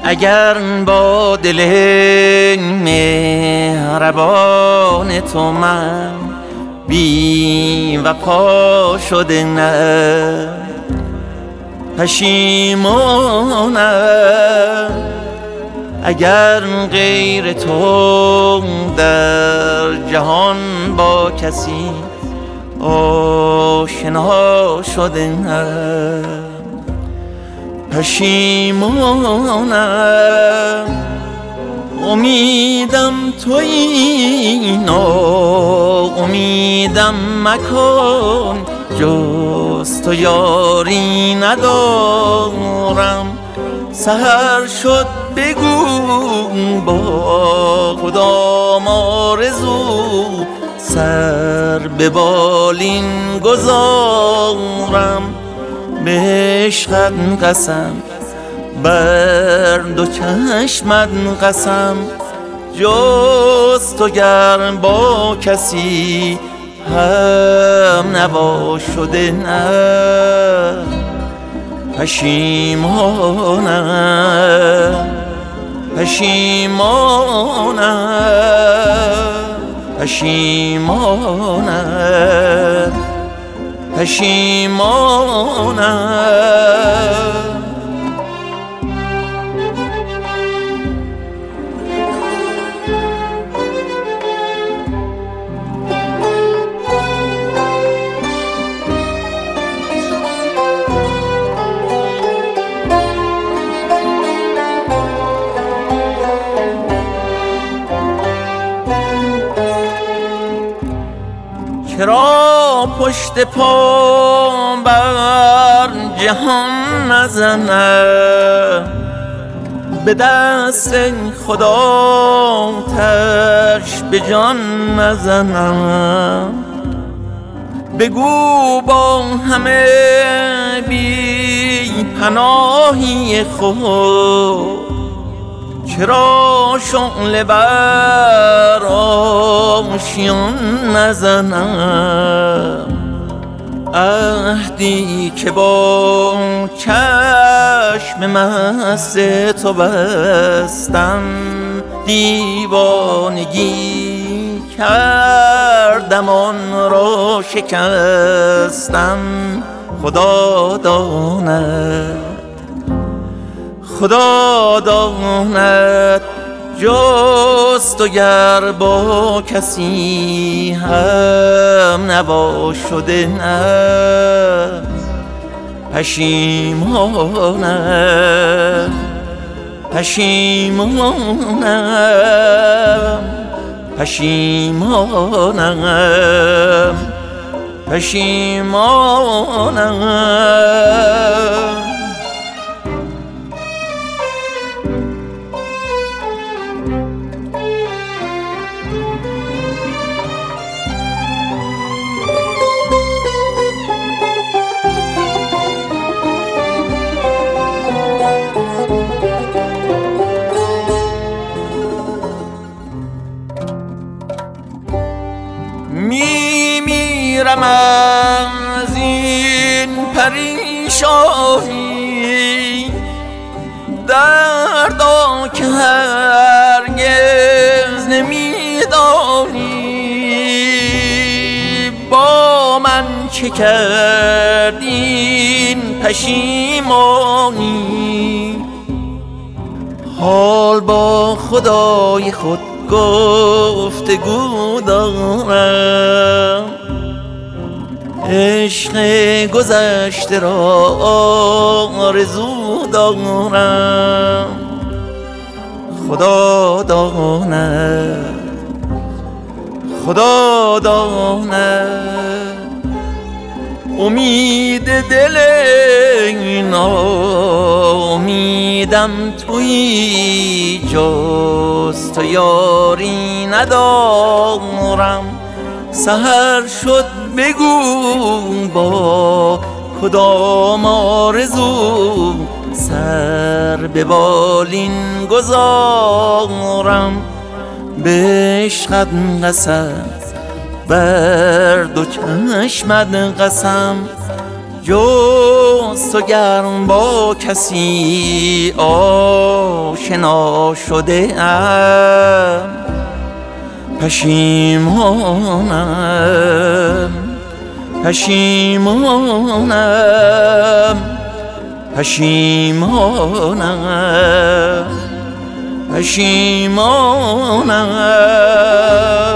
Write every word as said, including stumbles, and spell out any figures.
اگر با دل مهربان تو من بی وفا شده نه، پشیمانم اگر غیر تو در جهان با کسی آشنا شده نه، پشیمانم. امیدم تویی، ناامیدم مکن، جز تو یاری ندارم. سحر شد بگو با کدام آرزو سر به بالین گذارم. به عشقت قسم، بر دو چشمت قسم، جز تو گر با کسی هم نوا شده نه، پشیمانم پشیمانم پشیمانم پشیمانم. چرا پشت پا بر جهان نزنم، به دست خدا تش به جان نزنم. بگو با همه بی پناهی خود چرا شعله بر آشیان نزنم. عهدی که با چشم مست تو بستم، دیوانگی کردم آن را شکستم. خدا داند خدا داند جز تو گر با کسی هم نوا شده نه، پشیمانم پشیمانم پشیمانم پشیمانم. می میرم از این پریشانی، دردا که هرگز نمیدانی. با من چه کردین پشیمانی، حال با خدای خود گفتگو دارم. عشق گذشته را آرزو دارم. خدا داند خدا داند امید دل ناامیدم تویی، جز تو یاری ندارم. سحر شد بگو با کدام آرزو سر به بالین گذارم. به عشقت قسم، بر دو چشمت قسم، جز تو گرم با کسی آشنا شده ام، پشیمانم پشیمانم پشیمانم پشیمانم